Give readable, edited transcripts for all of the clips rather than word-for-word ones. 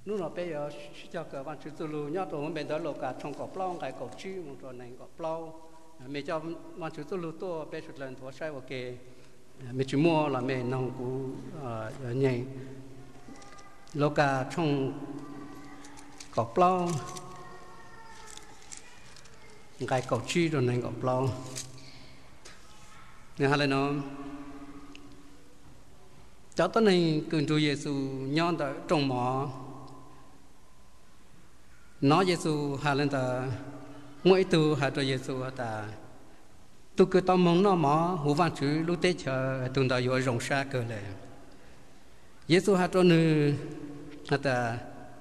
lúc nào bây giờ cho cái văn chữ lu nhớ tôi muốn bên đó lô cả trong cọp long cái cọp chữ một trò này cọp lâu mình cho văn chữ lu to bây giờ lần thua sai ok mình chỉ mua là mình nông cú nhảy lô cả trong cọp long cái cọp chữ rồi này cọp long nghe hay là nó cho tới này cứ Chúa Giêsu nhon tại trong mỏ nói Giêsu hà lên ta mỗi tu hà cho Giêsu ta tu cứ tao mong nó mỏ hú văn chữ lúc tết chờ tuần đầu vừa rộng xa cơ lệ Giêsu hà cho nữ ta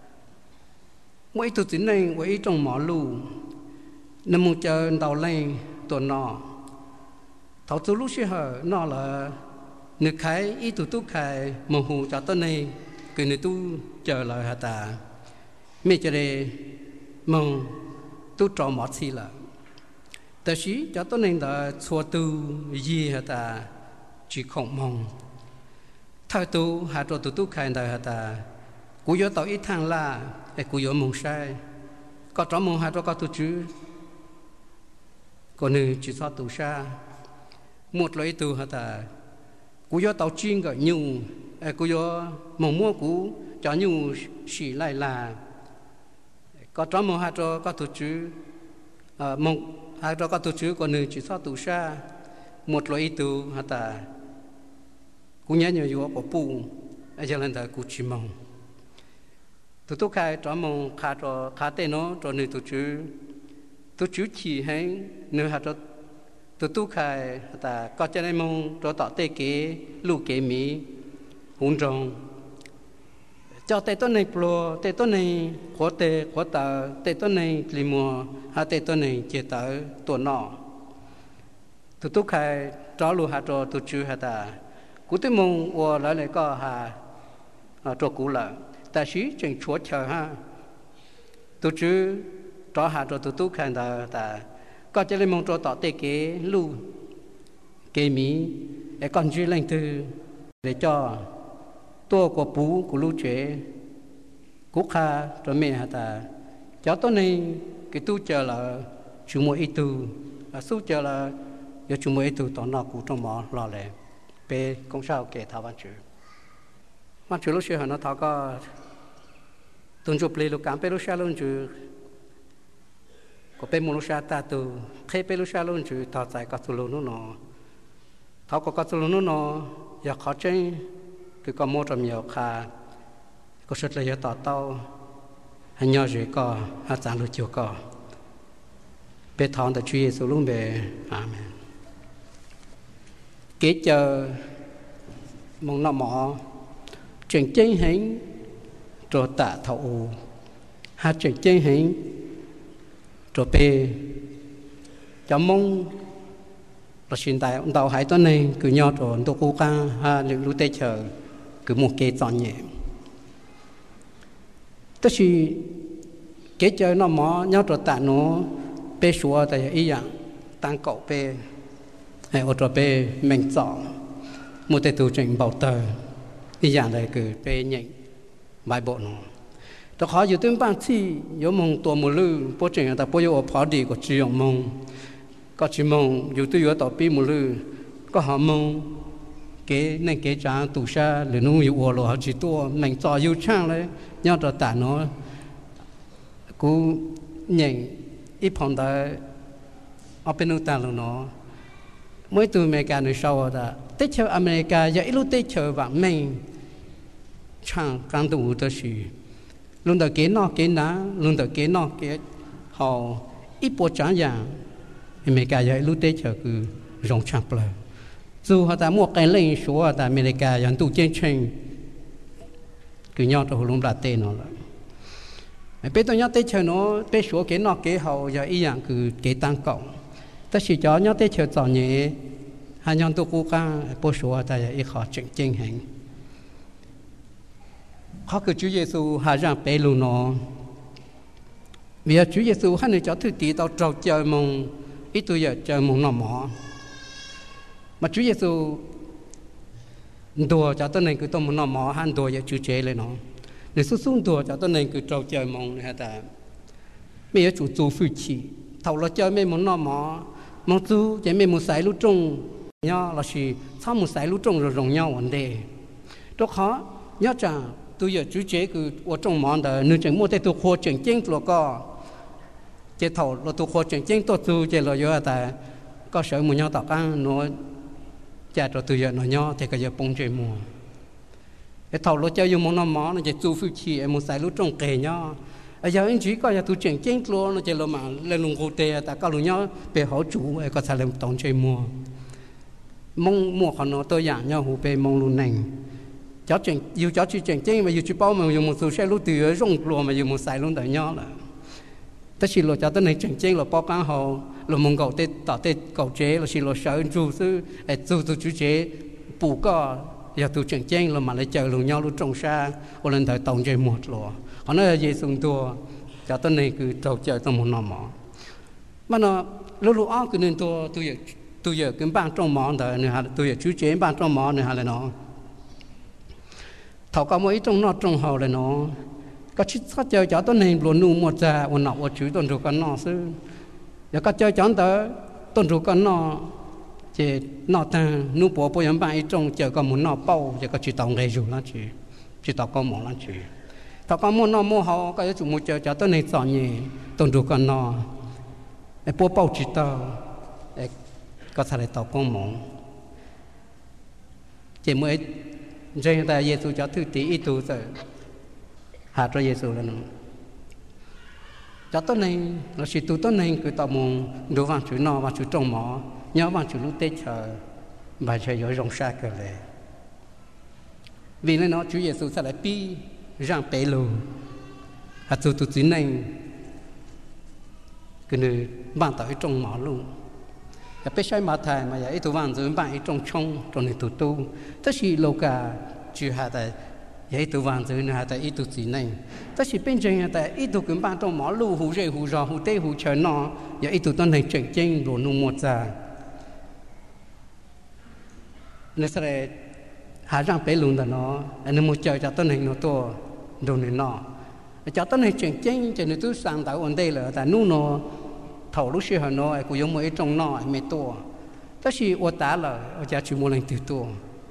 mỗi tu chính này mỗi trong mỏ lù nằm một chờ đầu lên tuần nọ thảo tu lúc xưa hở nó là nước khai ít tu khai mong hú cho tới này cứ nữ tu chờ lời hà ta mấy giờ đây mong tu trò mót xí làแต่สิจะต้นนึงแต่ชัวตูยี่ฮะตาจีของมองถ้าตูหาตัวตูใครได้ฮะตากูยอต่ออีทางล่าไอ้กูยอมองใช่ก็จอมองหาตัวก็ตูจื้อก็นึงจีซอตูชาหมดเลยตูฮะตากูยอต่อจริงก็ยูไอ้กูยอมองมั่วกูจะยูสีไล่ลาก็จอมองหาตัวก็ตูจื้อมองhai đó có tu chữ còn nữ chỉ so tu sa một loại tu hả ta cũng nhớ nhiều vô bỏ bù ở trên lần đó cũng chỉ mong tu khai cho mong khá tên nó cho nữ tu chữ chỉ hay nữ hả cho tu khai hả ta có cho nên mong cho tọt tê kế lù kế mỹ hùng tròn cho tê tôn này pro tê tôn này khó tờ tê tôn này lì mùa hà tê tôn này chế tờ tổ nọ tu khai cho lù hà cho tu chữ hà ta cú tê mong và lại có hà cho cú là ta sĩ chuyện chúa chờ ha tu chữ cho hà cho tu khai ta có cho nên mong cho tọt tê kế lù kế mỹ để con chữ lên từ để choตัวก็ปูกูรู้เจกูข้าตัวเมียฮะตาเจ้าตัวนี้ก็ตู้เจอละชั่วโมงอีตูสู้เจอละอย่าชั่วโมงอีตูตอนนั้นกูต้องมารอเลยไปกงเช้าเกตทาวันจูรู้เชื่อนะเขาก็ตุนจุบเลยลูกการไปรู้เชื่อลุนจูก็เป็นมนุษย์ตาตูเคยไปรู้เชื่อลุนจูต่อใจก็ตุลุนนอเขาก็ตุลุนนออยากขอใจคือก็โมดมีเอาคาก็สุดเลยต่อเต้าให้ย่อเจก็อาจารย์รู้จักก็เป็นทองแต่ช่วยสุรุ่งเบอาเมนเกี่ยเจอมองหน้าหมอเจ๋งเจ๋งเห็นตัวตาเท่าหาเจ๋งเจ๋งเห็นตัวเปจะมองเราชินตายông tàu hải toán này cứ nhớ rồi tôi cố gắng ha lưu tê chờ cứ một cái chọn nhẹ tức là cái chơi nó mỏ nhớ rồi tạ nó bê xua tại ý dạng tăng cậu bê hay ở rồi bê mình chọn một cái tu trình bảo tờ ý dạng này cứ bê nhện bài bộ nó tôi khó dự tính ban chi có mong tua một lư bố trình là ta bố yêu phá đi của chỉ mong có chỉ mong dù tôi ở tàu pi một lư có họ mong cái này cái trang tủ xa để nó yêu ở họ chỉ tua mình cho yêu trang đấy nhau cho tạ nó cú nhện ít phong đại ở bên nước ta luôn nó mới từ America nơi sau đó tết chờ America giờ ít lúc tết chờ vạn mình trang càng đủ tới gì luôn tới cái nọ cái ná luôn tới cái nọ cái họ ít bộ trang dạng America giờ lúc tết chờ cứ rong trang bờ dù họ ta mua cái lên số họ ta America giờ tụ chiến tranh cứ nhau cho họ luôn đặt tên nó là bây giờ nhau tết chờ nó tết số cái nọ cái họ giờ ý dạng cứ cái tăng cộng ta chỉ cho nhau tết chờ chọn nhẹ hai nhau tụ cố gắng bộ số họ ta giờ ý họ chỉnh chỉnh hành họ cứ Chúa Giêsu hạ rằng bé luôn nó vì Chúa Giêsu hai người cho thứ tí tao trâu chơi mong ít tuổi giờ chơi mong nọ mỏ mà Chúa Giêsu đùa cho tôi này cứ tôi muốn nọ mỏ han đùa giờ Chúa chế lên nó để xuất xuống tua cho tôi nên cứ trâu chơi mong này ta mấy ở chủ phu chi thầu lo chơi mấy món nọ mong chú chỉ mấy một sải lú trông nhau là chỉ sau một sải lú trông rồi rồng nhau vấn đề đó khó nhớ rằng tôi giờ chú chế cứ ở trong món đó nếu chẳng mua tới tôi khoa chuyển chính là chế thầu là tôi khoa chuyển chính tôi chú chế là do ta có sợ một nhau tạo ăn nó cha cho tôi giờ nó nhau thì cái giờ bông chơi mùa cái thầu lo chơi dùng món nó chỉ chú phu chi em một sải lú trông kề nhau giờ anh chỉ có giờ tôi chuyển chính luôn nó chỉ là mà lên lùng hồ tê ta có lùng nhau về hỗ chủ ấy có thể làm tổng chơi mùa mong mùa họ nó tôi dạng nhau hồ về mong lùng này cháu chuyển yêu cháu chỉ chuyển chính mà yêu chỉ bao mà dùng một số xe lúa từ rong luôn mà dùng một sải luôn đợi nhau là tất nhiên là cháu tới này chuyển chính là bao cá hồ là mong cầu tê tạo tê cầu chế là chỉ là sợ chú sư chú chú chế bù có giờ tôi chuyển chính là mà lại chờ lùng nhau lúc trồng xa ở lên thời tổng chơi một rồi họ nói là gì xuống tua cho tôi này cứ trâu chơi trong một nọ mỏ mà nó lúc đó cứ nên tôi giờ cái ban trong mỏ đó này là tôi giờ chú chế ban trong mỏ này là nó thầu có mấy trong nó trong hậu là nó có chút có chơi cho tôi này luôn nu một già một nọ một chú tuần rồi con nọ sư giờ có chơi chọn tới tuần rồi con nọ chỉ nọ ta nu bỏ bồi yếm ban trong chờ có một nọ bao giờ có chỉ tàu gây rủ lắm chỉ tàu có mỏ lắm chứ thọ con mua nó mua họ cái chủ mua chờ cho tôi này chọn nhỉ tuần rồi con nọ bố bao chỉ tàu có thể tàu con mỏ chỉ mới riêng ta Giêsu cho thứ tí ít tu rồi hạ cho Giêsu là nó cho tôi này là chỉ tu tôi này cứ tàu mong đồ vàng chữ nọ và chữ trồng mỏ nhớ vàng chữ lúc tết chờ và chờ giỏi rong xa cờ lệ vì nên nó Chúa Giêsu sẽ lại pi rằng bé lù hạt tu tu chính này cái nơi bàn tới trong mỏ luôn cái bé sai mà thầy mà vậy tu vàng rồi bạn trong trong này tu tất nhiên lâu cả chưa hạt tại vậy tu vàng rồi này hạt tại ít tu chính này tất nhiên bên trên hạt tại ít tu cũng bạn trong mỏ lù hú rễ hú rò hú tê hú chờ nọ vậy ít tu tuần này chuyển trên rồi nung một giờ nên sẽ hạ rằng bé luôn đó nó anh muốn chờ cho tuần này nó to đồ này nọ cho tôi này chuyển chính cho nên tôi sang tạo vấn đề là tại nu nó thầu lúc xưa nó cũng giống mấy trong nó mấy to tất nhiên ô tá là ở nhà chỉ một lần từ to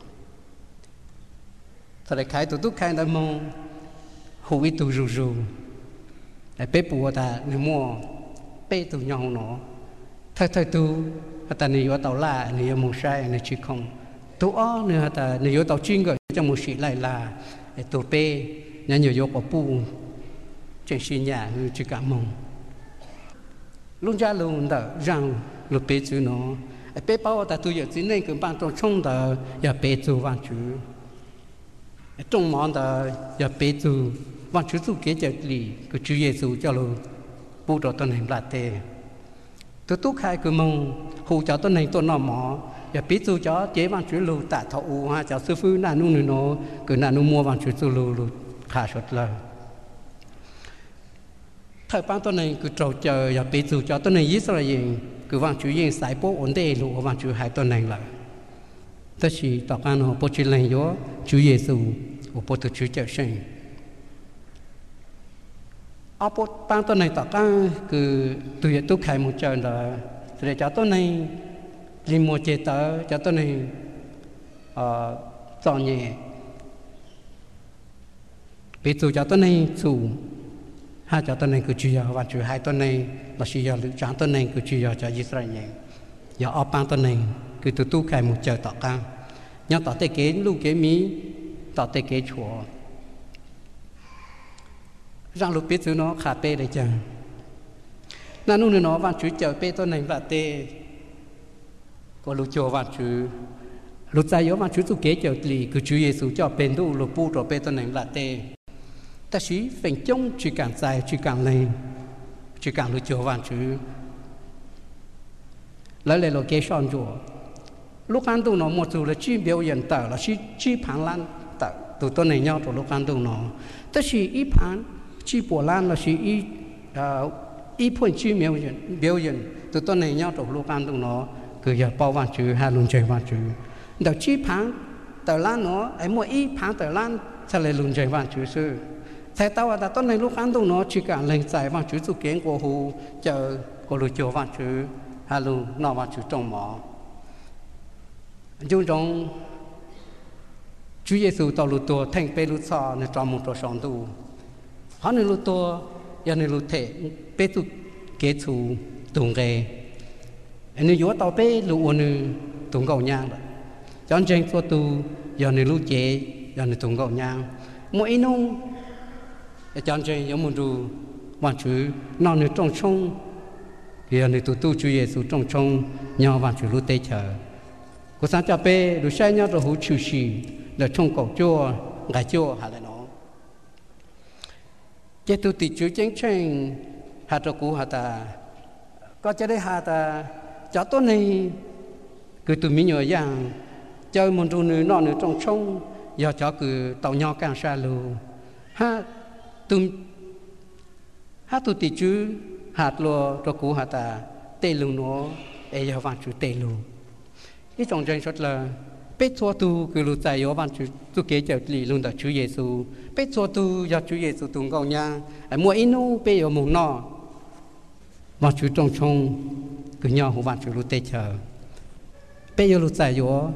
thật là khai tôi khai đã mong hữu ý tôi rù để bé bùa ta nếu mua bé tôi nhau nó thay tôi ta nếu tàu la nếu một sai nếu chỉ không tôi nếu ta nếu tàu chuyên gọi trong một sĩ lại là tôi bé nhà nhiều vô có pu trên xí nhà như chỉ cả mông luôn ra luôn đó rằng lúc bé chú nó bé bảo ta tôi giờ chỉ nên cứ ban trong trong đó giờ bé chú văn chú trong món đó giờ bé chú văn chú chú kế chợ lì cứ chú Giêsu cho luôn bu đồ tuần hình là tê tôi tốt khai cứ mông hù cho tuần hình tôi nọ mỏ giờ bé chú cho chế văn chú lưu tạ thọ u ha cho sư phụ nà nu nó cứ nà nu mua văn chú lưu khá sốt lời thời ban tuần này cứ trâu chờ và bị chủ cho tuần này ít là gì cứ vang chủ yên sai bộ ổn định luôn vang chủ hai tuần này lại tất nhiên tao can họ bộ chỉ lên gió chủ Giêsu của bộ tự chủ trợ sinh ở bộ ban tuần này tao can cứ từ giờ tôi khai một chờ là để cho tuần này đi mua chế tớ cho tuần này dọn nhẹ bị chủ cho tuần này chủ hai cho tuần này cứ chia và chủ hai tuần này là chỉ giờ lựa chọn tuần này cứ chia cho Israel nhé giờ ở ban tuần này cứ từ tu khai một chờ tọt cang nhớ tọt tê kế lu kế mí tọt tê kế chùa rằng lúc biết thứ nó khá bê đấy chẳng nên lúc nó van chủ chờ bê tuần này là tê có lúc chùa van chủ lúc dài yếu van chủ tu kế chờ lì cứ chủ Giêsu cho bên tu lúc bu rồi bê tuần này là tê ta chỉ phải chống chỉ càng dài chỉ càng lên chỉ càng lựa chọn văn chữ lấy lại là kế son chùa lúc ăn tu nó một số là chỉ biểu hiện tờ là chỉ phản lan tờ từ tuần này nhau rồi lúc ăn tu nó ta chỉ ít phản chỉ bộ lan là chỉ ít phần chỉ biểu hiện từ tuần này nhau rồi lúc ăn tu nó cứ giờ bao văn chữ hai luôn chơi văn chữ đầu chỉ phản tờ lan nó ấy mua ít phản tờ lan sẽ lại luôn chơi văn chữ sư thay tao là tao này lúc ăn tụng nó chỉ cả lên giải vang chữ tu kiến của hồ chờ của lục chiều vang chữ hà lu nọ vang chữ trong mỏ dùng trong Chúa Giêsu tao lụt tua thành pe lụt sọ nên trong một trò sòng tu họ nên lụt tua giờ nên lụt thể pe tu kế tu tung ghê anh nên nhớ tao pe lụt nên tung gạo nhang rồi chọn trên số tu giờ nên lụt chế giờ nên tung gạo nhang mỗi nông chọn trên giống một ru vạn chữ nó nên trong sông giờ nên tu Chúa Giêsu trong sông nhau vạn chữ lụt tê chờ cô sáng cho pe lụt sai nhau rồi hú chữ xì là trong cổ chua ngài chua hà lại nó chế tu tị chữ chén chén hà cho cú hà ta có chế đấy hà ta cho tôi này cứ tụi mình nhớ rằng chơi một chỗ nữa nọ nữa trong sông giờ cho cứ tàu nhau càng xa lù ha tụi tị chữ hạt lúa cho cú hà ta tê lù nó để giờ vàng chữ tê lù cái trong tranh rất là biết cho tu cứ lụt dài ở ban chú tu kế chợ lì luôn đó Chúa Giêsu biết cho tu do Chúa Giêsu tung gạo nha mua inu biết ở mùng nọ ban chú trong trong cứ nhau của ban chú lụt tê chờ biết ở lụt dài ở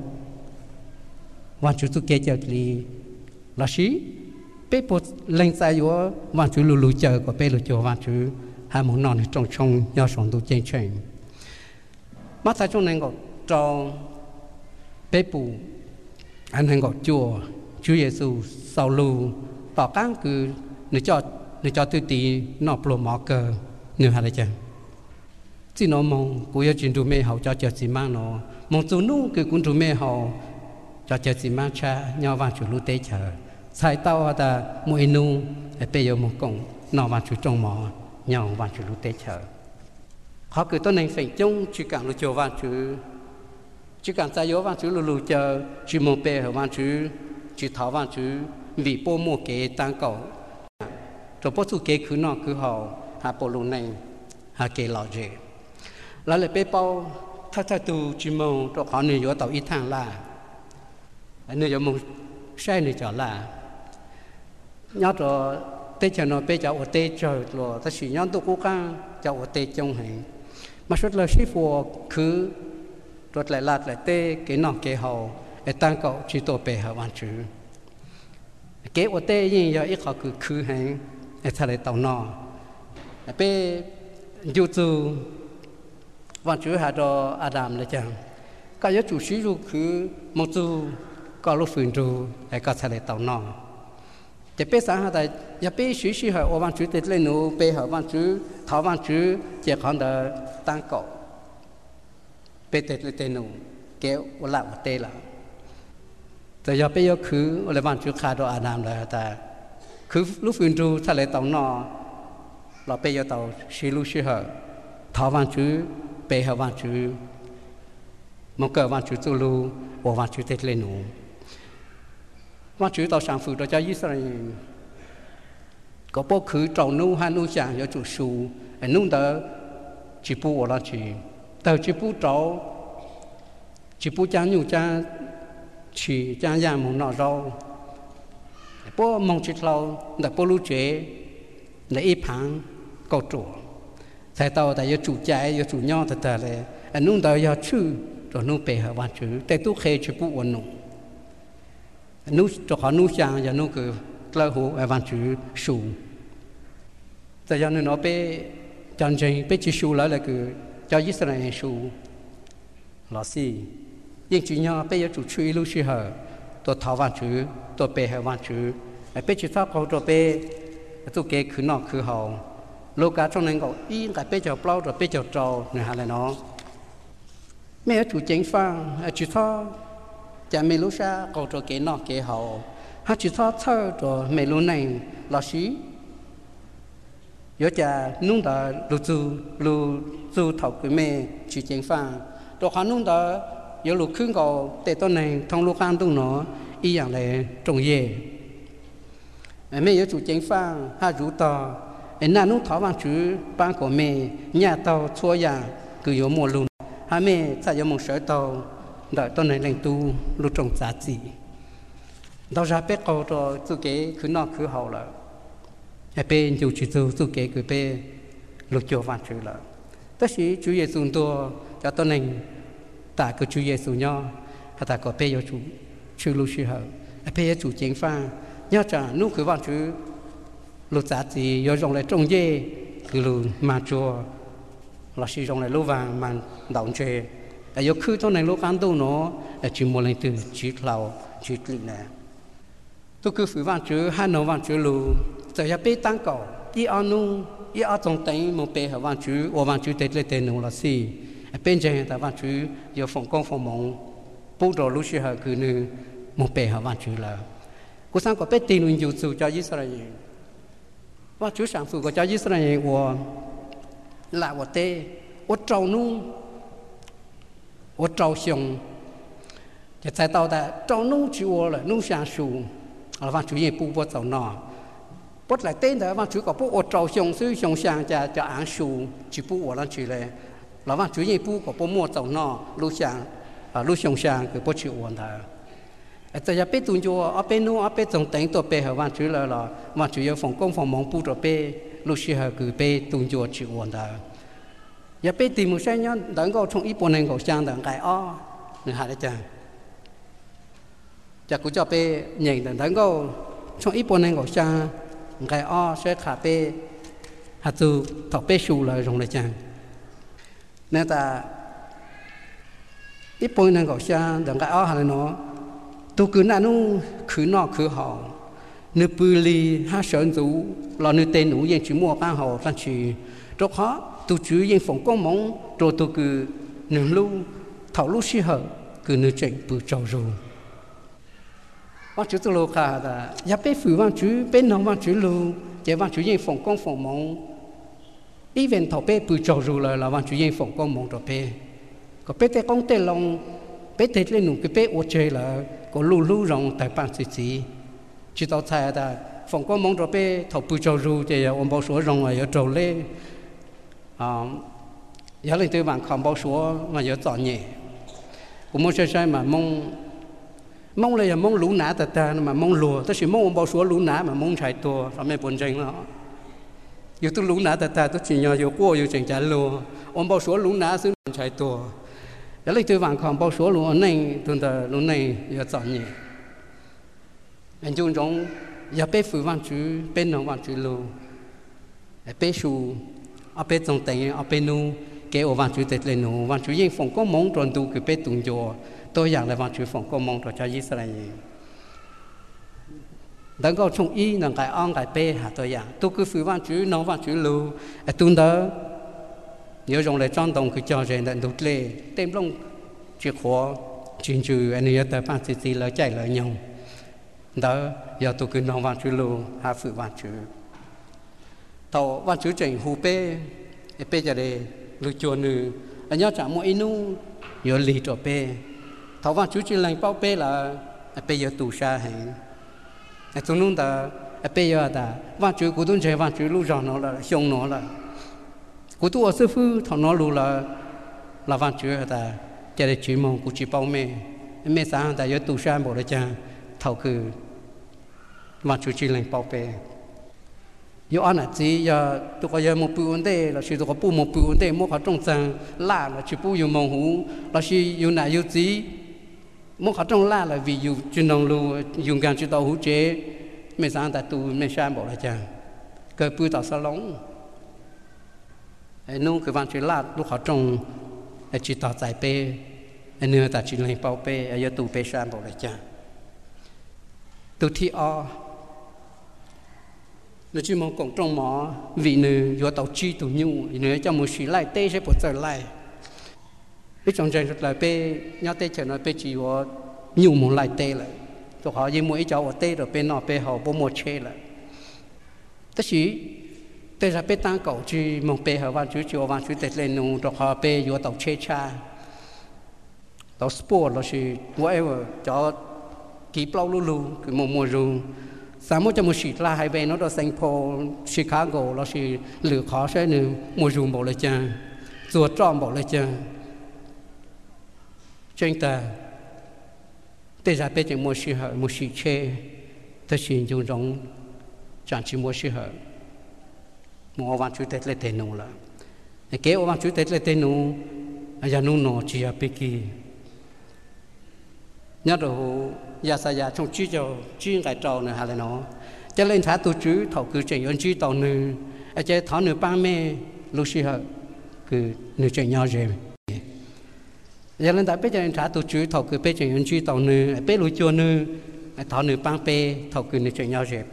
ban chú tu kế chợ lì là xí biết bộ lên dài ở ban chú lụt chờ của biết lụt chờ ban chú hai mùng nọ trong trong nhau sống tu trên trên mắt thấy trong này có trong bé bù anh hay gọi Chúa Giêsu sau lù tỏ cán cứ người cho tôi tí nó pro mỏ cờ người hà đấy chứ chỉ nó mong cô yêu chuyện tụi mẹ hậu cho gì mang nó mong chú nung cứ cũng tụi mẹ hậu cho gì mang cha nhau vào chủ lưu tế chờ sai tao ta mỗi nung bây giờ một cổng nó vào chủ trong mỏ nhau vào chủ lưu tế chờ họ cứ tôi nên phải chung chỉ cảm được chiều vào chủ chỉ cần sai yếu văn chữ lù chờ chỉ một bề ở văn chữ chỉ tháo văn chữ vì bộ một cái tăng cầu rồi bộ số cái cứ nọ cứ họ hạ bộ lù này hạ cái lọ gì là lại bề bao thay tu chỉ một rồi họ người yếu tàu ít thang là người yếu một sai người trở là nhớ rồi tê chờ nó bề cháu ở tê chờ rồi ta chỉ nhớ tu cố gắng cháu ở tê trong hình mà suốt là sĩ phụ cứ rồi lại lạt lại tê cái nọ cái hậu để tăng cậu chỉ tổ bề hợp văn chữ cái ô tê như giờ ít họ cứ khứ hành để thay lại tàu nọ bề dù dù văn chữ hà cho Adam đấy chẳng cái chủ sĩ dù cứ một dù có lúc phun dù để có thay lại tàu nọ chỉ bề sáng hà tại giờ bề sĩ sĩ hợp văn chữ tết lên nụ bề hợp văn chữ tháo văn chữ chỉ còn đợi tăng cậu bê tê tê nụ kéo ở lại một tê là từ giờ bây giờ cứ ở lại ban chú khai đồ Adam là ta cứ lúc phiền tru thay lại tàu nọ là bây giờ tàu xí lu xí hở tháo ban chú bê hở ban chú một cờ ban chú tu lu của ban chú tê lên nụ ban chú tàu sang phụ đồ cho Israel có bộ khứ trầu nu hai nu chẳng do chủ su nung đỡ chỉ bu ở đó chỉ tàu chỉ bu trâu chỉ bu cha nhiều cha chỉ cha già một nọ rau bố mong chỉ lâu để bố lưu chế để ít phẳng cầu trụ thay tàu tại do chủ trái do chủ nho thật là anh nung tàu do chữ rồi nung bể hợp văn chữ tại tu khê chỉ bu ổn nung nung cho họ nung sang giờ nung cứ lơ hồ văn chữ sù tại do nó bê chân chân bê chỉ sù lại là cứ cho Israel sù là gì nhưng chỉ nhau bây giờ chủ truy lưu sĩ hở tôi tháo văn chữ tôi bề hở văn chữ bây giờ tháo câu tôi bề tôi kể khứ nọ khứ hậu lúc cả trong này gọi ý cái bây giờ bao rồi bây giờ trâu này hay là nó mấy chủ chính phang chỉ tháo chả mấy lúc xa câu tôi kể nọ kể hậu hay chỉ tháo thơ rồi mấy lúc này là sĩ giờ chả nung đã lưu du thầu cái mẹ chủ chính phang rồi hắn nung đã giờ lúc khứ cầu để tôi này thông lúc ăn tung nó ý dạng này trồng dê mẹ giờ chủ chính phang hai rú to anh nung tháo bằng chữ ban của mẹ nhà tàu xua nhà cứ có một luôn hai mẹ tại có một sợi tàu đợi tôi này lên tu lúc trồng giá trị tao ra biết cầu rồi tôi kể cứ nọ cứ hậu là ai bên chủ chỉ tu kế cứ bên lục cho vạn chữ là tất sĩ Chúa Giêsu tua cho tôi nên tại cái Chúa Giêsu nhau hay ta có bên chủ chữ lục sư hậu ai bên chủ chính pha nhớ rằng lúc cứ vạn chữ lục giá trị do dùng lại trong dê cứ lục mà chùa là sử dụng lại lúa vàng mà đóng chơi, ai yêu khứ trong này lúa cán tu nó, chỉ một lần từ chỉ lầu chỉ lì nè, tôi cứ phứ vàng chữ hai nấu vàng chữ lúa, giờ nhà bê tăng cầu, đi ăn nung, đi ăn trong tây một bê vàng chữ, ô vàng chữ tết lên tết nung là gì, bên trên ta vàng chữ giờ phòng công phòng mộng, bố đồ lúa sư hở cứ như một bê vàng chữ là, cô sang có bê tin luôn yêu cầu cho Israel, vàng chữ sản phụ có cho Israel của là một tê, một trâu nung, một trâu xiong, chỉ tại tao ta trâu nung chịu là nung sáng sù, là văn chủ nhiệm bố trâu nọ, bố lại tên đó văn chủ có bố một trâu xiong xứ xiong sáng cho ăn sù, chỉ bố là chỉ là văn chủ nhiệm bố có bố mua trâu nọ, lúc sáng, lúc xiong sáng cái bố chịu hoàn thà. Tại giờ biết tuân cho ở bênนู้ở bên trong tỉnhตัวbên họ văn chủ là văn chủ nhiệm phòng công phòng mong bố rồi bên lúc xưa họ cứ bên tuân cho chịu hoàn thà. Giờ bên tìm một xe nhá, đằng có trong ít bốn年có sang đằng cái o, người hạt đấy chăng? Giờ cũng cho bên nhìn đằng có trong ít bốn年có sang cái o sẽ khá bên hạt từ thọc bên sù là dùng đấy chăng? Nên ta ít bốn年có sang đằng cái o hạt nó tôi cứ nãy nó cứ nọ cứ họ nếu bự li ha sơn dù là nếu tên nụ yên chỉ mua bán họ phát chỉ cho họ tôi chú yên phòng công mong rồi tôi cứ nửa lưu thảo lưu xí hở cứ nửa chuyện bự trâu rồi văn chú tôi lô cả là nhà bé phụ văn chú bên nông văn chú lưu chỉ văn chú yên phòng công phòng mong ý về thảo bé bự trâu rồi là văn chú yên phòng công mong rồi bé có bé tê công tê long bé tê lên nụ cái bé ô chơi là có lưu lưu rong tại bản xí chỉ tao thấy là phòng công mong rồi bé thảo bự trâu rồi thì ông bảo số rong ở trâu lên giờ lên từ bản khám báo số mà giờ chọn nhẹ cũng muốn chơi mà mong là mong lũ nã ta mà mong lùa tôi chỉ mong ông báo số lũ nã mà mong chạy tua phải mấy bốn chân đó giờ tôi lũ nã ta tôi chỉ nhờ giờ qua giờ chẳng trả lùa ông báo số lũ nã xứ chạy tua giờ lên từ bản khám báo số lũ này tôi ta lũ này giờ chọn nhẹ anh chung trong giờ bé phụ văn chú bé nó văn chú lùa bé su ở bên trong tỉnh ở bên nu cái ở văn chủ tịch lên nu văn chủ yên phòng có mong tròn tu cái bên tung cho tôiอยากlà văn chủ phòng có mong cho Israel đang có trong ý là cái ông cái bên hạt tôiอยากtôi cứ phụ văn chủ nói văn chủ lưu tuần đó nhớ rằng là trong đồng cái cho rằng là đốt lệ tem long chìa khóa chuyên trừ anh ấy tới ban chỉ là chạy lại nhau đó giờ tôi cứ nói văn chủ lưu hạ phụ văn chủ tàu văn chú trình hù bê bê giờ đây lựa chọn nữ anh nhớ chẳng mỗi inu nhớ lì cho bê tàu văn chú chỉ lành bao bê là bê giờ tù sa hay tôi nói là bê giờ là văn chú của tôi chơi văn chú lúc rồi nó là xong nó là của tôi ở sư phụ thằng nó lúc là văn chú là giờ đây chỉ mong của chỉ bao mẹ sáng là giờ tù sa bộ đấy cha thầu cứ văn chú chỉ lành bao bê有安那子呀，都个有毛不稳的，那是都个不毛不稳的，莫考中奖拉了去不有毛糊，那是有哪有子，莫考中拉了vì有军农路勇敢去到湖街，没啥在都没山宝来讲，个不到沙龙，弄个往去拉都考中，去到在背，呢在去领包背，要都背山宝来讲，都ที่อnó chỉ mong cộng trong mỏ vì nữ do tàu chi tụ nhu nữ cho một sĩ lại tê sẽ bớt trở lại cái trong trận rất là bê nhau tê chờ nó bê chỉ có nhu một lại tê lại tụi họ như mỗi cháu ở tê rồi bê nọ bê họ bố một chê lại tất chỉ tê ra bê tăng cậu chỉ mong bê họ van chú chiều van chú tê lên nụ tụi họ bê do tàu chê cha tàu sport là chỉ whatever cho kỹ bao lu lu cái mùa rùa sáng mỗi cho một sĩ là hai bên nó đó Saint Paul Chicago nó chỉ lựa khó sẽ nữa mùa dùng bộ lại cha ruột tròn bộ lại cha trên ta bây giờ bây giờ một sĩ hở một sĩ chê ta chỉ dùng giống chẳng chỉ một sĩ hở mua vàng chú tết lên tên nụ là kế vàng chú tết lên tên nụ giờ nụ nọ chỉ ở bên kia nhớ rồi giờ sao giờ trong chú cho chú cái trâu nữa hay là nó cho lên thả tu chú thầu cứ chuyện ơn chú tàu nữa cho thảo nữa ba mẹ lúc xưa họ cứ nữa chuyện nhau rồi giờ lên tại bây giờ thả tu chú thầu cứ bây chuyện ơn chú tàu nữa bây lúc cho nữa thảo nữa ba mẹ thầu cứ nữa chuyện nhau rồi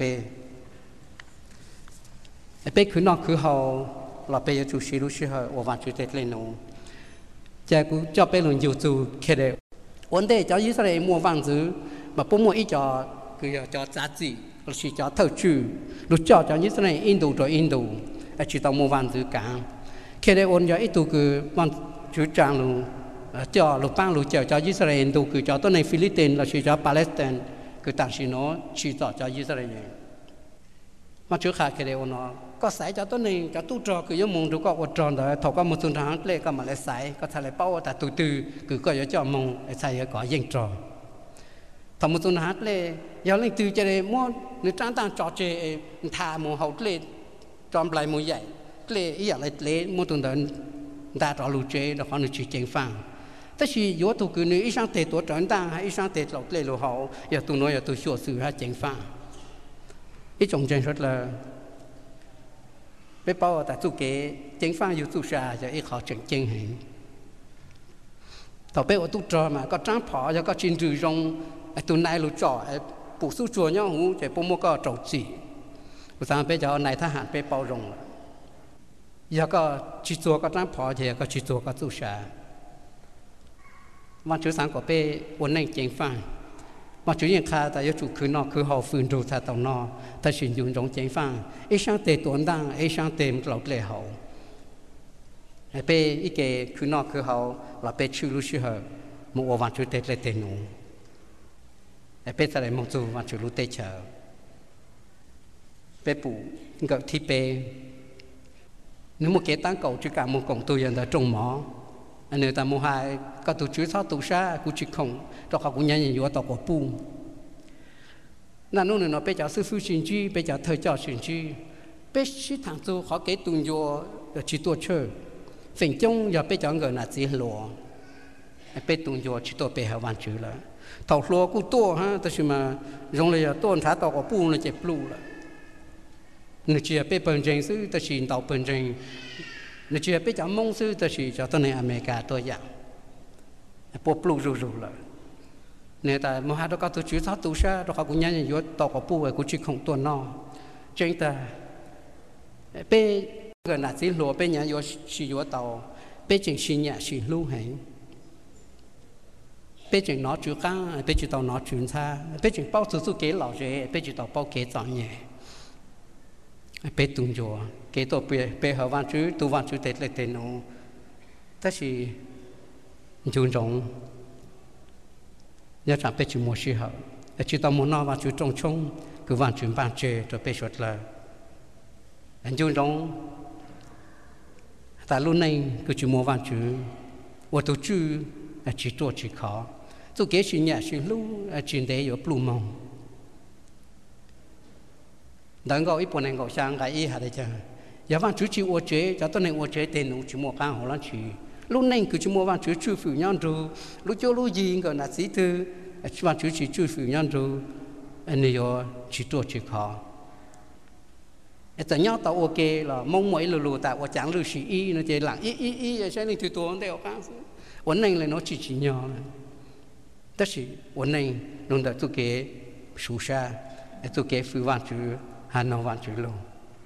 bây cứ nó cứ họ là bây giờ chú sĩ lúc xưa họ vào chú tết lên nó cha cũng cho bây lần nhiều chú kia đấy vấn đề cho Israel mua vàng dữ mà bố mua ít cho giá trị là chỉ cho thầu chữ lúc cho Israel Indo rồi Indo chỉ tao mua vàng dữ cả kia đấy ôn cho ít tu cứ vàng chú trang luôn cho lúc bang lúc cho Israel Indo cứ choตัวใน Philippines là chỉ cho Palestine cứ tặng chỉ nó chỉ cho Israel này mà chú khác kia đấy ôn nó có sai choตัวnày cho tu trò cứ giống mong được có tròn rồi thầu có một tuần tháng lễ có mà lại sai có thể lại bao tại từ từ cứ có cho mong sai có dân trò thầu một tuần tháng lễ giờ lên từ cho đây mua người trang tăng trò chơi thà một hậu lễ tròn lại một dạy lễ ý lại lễ một tuần đó ta trò lù chơi đó họ được chỉ chèn phẳng tất nhiên yếu tố cứ nếu ý sang tệ tổ tròn tăng hay ý sang tệ lộc lễ lù hậu giờ tôi nói giờ tôi sửa sự hay chèn phẳng ý trong chân rất là bây bao tại chú kế chính phán yêu chú xa cho ít họ chân hình tàu bây ở tu trò mà có trắng phỏ cho có chín rưỡi rong tu này lũ trò bổ sung chùa nhau hú để bố mua có trầu chỉ của sao bây giờ này tha hạn bây bao rong giờ có chỉ chùa có trắng phỏ thì có chỉ chùa có chú xa mà chú sáng của bây ổn định chính phán mà chủ nhân khai tại chủ cứ nó cứ họ phương đồ tại tàu nó ta sử dụng trong chính phán ít sang tệ tuấn đăng ít sang tệ lộc lệ hậu bây ít cái cứ nó cứ họ là bây chữ lúc xưa một vạn chữ tệ lệ tệ nụ bây ta lại mong dù vạn chữ lúc tệ chờ bây phụ gọi thi bây nếu một cái tăng cầu chỉ cả một cổng tôi là trồng mỏ anh người ta mua hai có tổ chức sao tổ sa cũng chỉ không cho họ cũng nhận nhiều tàu của pu nên nó bây giờ sư phụ xin chi bây giờ thời cho xin chi bây giờ thằng chú họ cái tuần vô chỉ tổ chơi phần trong giờ bây giờ người là chỉ lúa bây tuần vô chỉ tổ bây giờ hoàn chữ là thầu lúa cũng tổ haแต่是mà dùngเลยtổ thả tàu của pu là chỉ pu là người chỉ bây bận rộn sưแต่是tàu bận rộn nếu chưa biết chọn mong sư ta chỉ cho tôi này America tôi dạng bộ plu rù rồi nếu ta mua hai đứa con tôi chứa sáu tu sa đứa con cũng nhớ như tàu có pu cũng chỉ không tuần nọ trên ta bé gần là chỉ lúa bé nhà vô chỉ vô tàu bé chừng xin nhà xin lưu hành bé chừng nó chứa cá bé chừng tàu nó chuyển xa bé chừng bao số kế lão rể bé chừng tàu bao kế chọn nhẹ bé tung vô cái tổ bé họ văn chữ tu văn chữ tết lại tên nó tất là注重nhớ rằng bé chữ mua sĩ hậu chỉ tao muốn nói văn chữ trong chung cứ văn chữ ban chơi rồi bé xuất là anh chú trọng tại lúc này cứ chữ mua văn chữ và tổ chữ chỉ tổ chỉ khó tôi kể chuyện nhà chuyện lúc chuyện đấy ở plum mong đang gọi ít bọn anh gọi sang cái ý hả đấy chứ giờ văn chữ chỉ ô chế cho tôi này ô chế tên nó chỉ mua cá hồ lắm chỉ lúc này cứ chỉ mua văn chữ chữ phủ nhân rồi lúc cho lúc gì gọi là sĩ thư văn chữ chỉ chữ phủ nhân rồi anh ấy chỉ tổ chỉ khó tại nhau tao ok là mong mấy lù tại của chẳng lù sĩ y nó chỉ là y sẽ nên từ tổ đều khác vấn này là nó chỉ nhỏ tất nhiên vấn này nó đã tôi kể số xa tôi kể phủ văn chữ hà nội văn chữ luôn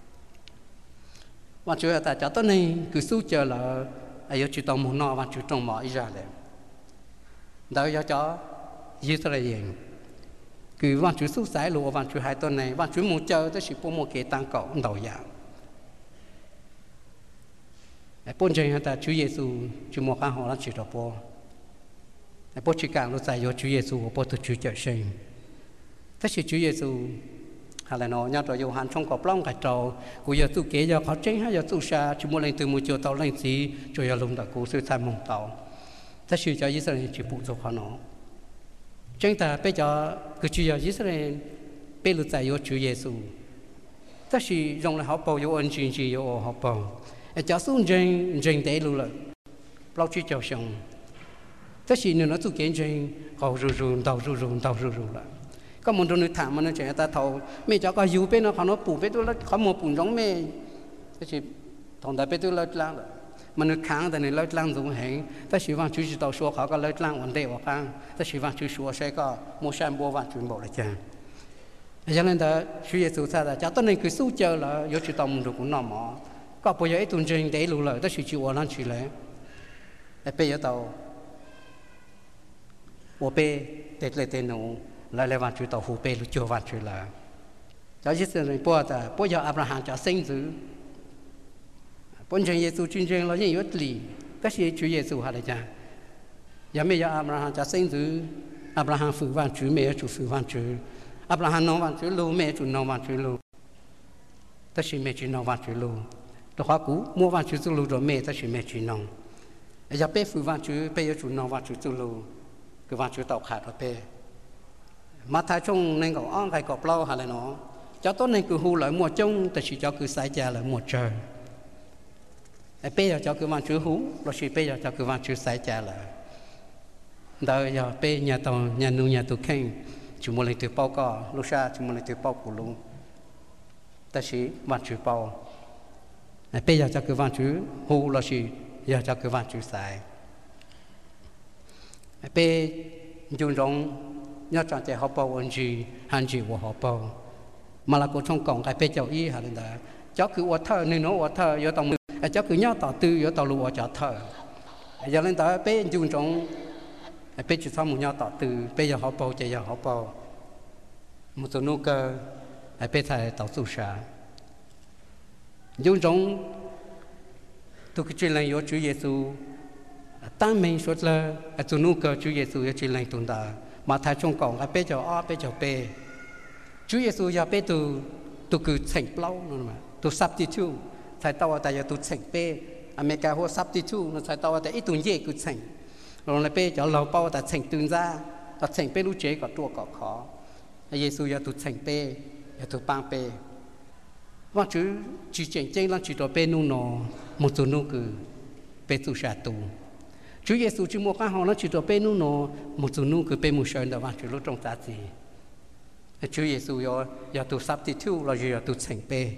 văn chữ tại cho tôi này cứ số chờ là ai chỉ tao muốn nói văn chữ trong mọi ra đấy đó cho Israel cứ văn chữ số giải lụa văn chữ hai tuần này văn chữ một chờ tới chỉ một cái tăng cậu đầu dạng bốn chân ta Chúa Giêsu Chúa một cái họ là chỉ đọc po bốn chỉ càng lúc giải cho Chúa Giêsu bốn từ Chúa trở sinh tất chỉ Chúa Giêsu hay là nó nhau rồi dùng hàng trong cọp lông cái trâu của giờ tu kế giờ khó tránh hay giờ tu xa Chúa muốn lên từ một chiều tàu lên gì rồi giờ lùng đã cố sự tham mong tàu tất chỉ cho Israel chỉ phụ thuộc họ nó chúng ta bây giờ cứ chỉ giờ Israel bây giờ giải cho Chúa Giêsu tất tất sĩ rong là họ bao yêu ân chuyện gì yêu họ bao cháu xuống rình để luôn là bao nhiêu cháu xong tất sĩ nữa nó tụ kiến rình họ rù là có một đôi thảm mà nó trẻ ta thầu mẹ cháu có yêu bên nó họ nó bù bên tôi là họ một bùn giống mẹ tất sĩ thằng đại bên tôi lợt lang mà nó khángแต่ในlợt lang dùng hệ tất sĩ vang chú chỉ tàu số họ có lợt lang ổn định hoặc kháng tất sĩ vang chú số sẽ có một sản bùa vang chuyển bộ lại chăng cho nên đó Chúa Giêsu sao là cháu tôi nên cứสู้chờ là có chịu tâm được cũng nằm mỏ có bây giờ ít tuần trình để lù lời đó sự chịu hoàn chịu lẽ để bây giờ tàu ô bê để lấy tiền nụ lại lấy vàng chịu tàu hủ bê lúc chưa vàng chịu là cháu chỉ xin bây giờ Abraham cháu sinh dữ bây giờ Giêsu chuyên trình là những yếu lý đó là Chúa Giêsu hay là cha giờ bây giờ Abraham cháu sinh dữ Abraham phụ vàng chịu mẹ chủ phụ vàng chịu Abraham nói vạn chữ lưu mẹ chủ nói vạn chữ lưu, ta chỉ mẹ chỉ nói vạn chữ lưu, đó khóa cũ mua vạn chữ lưu rồi mẹ ta chỉ mẹ chỉ nói, giờ bé phụ vạn chữ bé giờ chủ nói vạn chữ lưu, cái vạn chữ tàuขาดrồi bé, mà thái trong nên gọi ông cái cọp lâu hay là nó, cháu tốt nên cứ hù lại mua trong, ta chỉ cho cứ sai cha lại mua trời, bé giờ cho cứ vạn chữ hú, rồi chỉ bé giờ cho cứ vạn chữ sai cha lại, đời giờ bé nhà tàu nhà nuôi nhà tụ khen chúng mình lấy từ bao cỏ lúc xa chúng mình lấy từ bao củ luôn ta chỉ vạn chữ bao bây giờ cho cái vạn chữ hù là chỉ giờ cho cái vạn chữ sai bây dùng rong nhớ chọn chạy học bao anh chị hành chị của học bao mà là cô trong cổng cái bây giờ ý hà lên đó cháu cứ ở thơ nên nó ở thơ giờ tàu cháu cứ nhớ tàu tư giờ tàu lụa cho thơ giờ lên đó bây dùng rong bây giờ sau một nhau tỏ từ bây giờ họ bao chạy giờ họ bao một số nô cơ bây giờ tàu su sa dùng trong tôi cái chuyện này do Chúa Giêsu tăng mình suốt là số nô cơ Chúa Giêsu chuyện này tồn tại mà thái trong cổng bây giờ bây giờ bây Chúa Giêsu giờ bây tôi cứ thành lâu nữa mà tôi sắp đi chú thái tàu tại giờ tôi thành bây America họ sắp đi chú nó thái tàu tại ít tuần gì cứ thành rồi lại bây giờ lâu bao ta thành tương ra ta thành bây lúc chế có tua có khó Giêsu giờ tụt thành bây giờ tụt bang bây và chú chỉ chỉnh chỉnh là chỉ tụt bây nu nọ một số nu cứ bây tụt sát tụ chú Giêsu chỉ một cái họ nó chỉ tụt bây nu nọ một số nu cứ bây một sơn đó và chú lúc trong ta gì chú Giêsu giờ tụt sắp đi thu là giờ tụt thành bây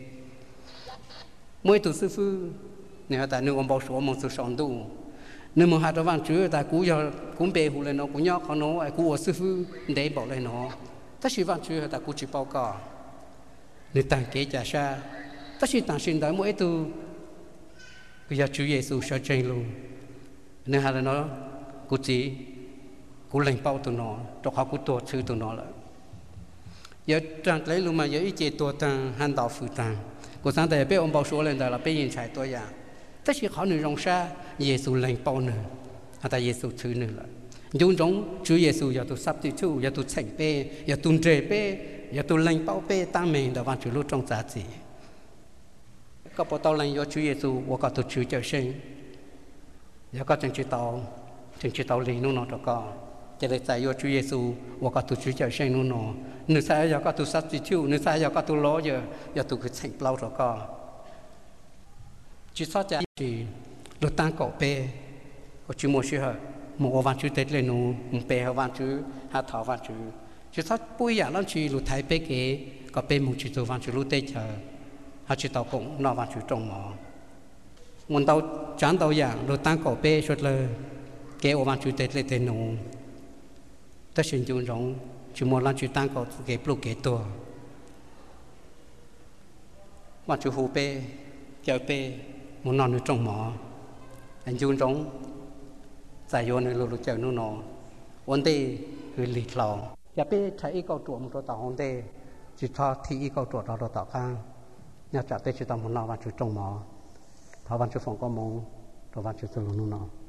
mỗi tụt sư phụ nếu ta nếu ông bảo số một số sòn đủ nếu mà hai đứa bạn chú ta cú giờ cũng bề hù lên nó cũng nhóc nó ai cú ở sư phụ để bảo lên nó tất nhiên bạn chú ta cú chỉ bao cỏ nếu ta kế trả xa tất nhiên ta xin tới mỗi từ bây giờ chú Giêsu sẽ tranh luôn nếu hai đứa nó cú chỉ cú lên bao tụi nó cho họ cú tuột sư tụi nó lại giờ trang lấy luôn mà giờ ý chế tuột tăng hành đạo phụ tăng của sáng tại bé ông bảo số lên đó là bé nhìn chạy tôi à tất nhiên họ nửa rong xa Giêsu lên bao nữa, ta Giêsu thứ nữa là, dùng giống Chúa Giêsu giờ tôi sắp đi chú, giờ tôi thành bê, giờ tôi trề bê, giờ tôi lên bao bê ta mình đã van Chúa lúc trong giá trị, có bao tàu lên do Chúa Giêsu, và có tôi Chúa trở sinh, giờ có chẳng chỉ tàu lì nó đó có, chỉ để giải do Chúa Giêsu, và có tôi Chúa trở sinh nó, nửa sai giờ có tôi sắp đi chú, nửa sai giờ có tôi lo giờ tôi cứ thành bao đó có, chỉ sao chả chỉ lúc tăng cọ bê có chú mua xí hở một vạn chú tết lên nụ một bê hở vạn chú hạ thảo vạn chú chú sao bùi giả lắm chú lúc thái bê kế có bê một chú vạn chú lúc tết chờ hạ chú tàu cũng nọ vạn chú trồng mỏ nguồn tàu chán tàu dạng lúc tăng cọ bê suốt lơ kế vạn chú tết lên tên nụ tất nhiên chú rong chú mua lắm chú tăng cọ kế blu kế tua vạn chú hù bê chờ bê một nón nữa trồng mỏ anh chun trống giải vô nơi lục chờ nó nọ vấn đềคือหลีกเราอย่าไปใช้อีกเอาตัวมันตัวต่อvấn đề chỉ cho thìอีกเอาตัวเราต่อข้างเนี่ยจากเตจิตามมันนอวันจุดตรงหมอพอวันจุดฝงก็มองตัววันจุดตรงนู้นนอ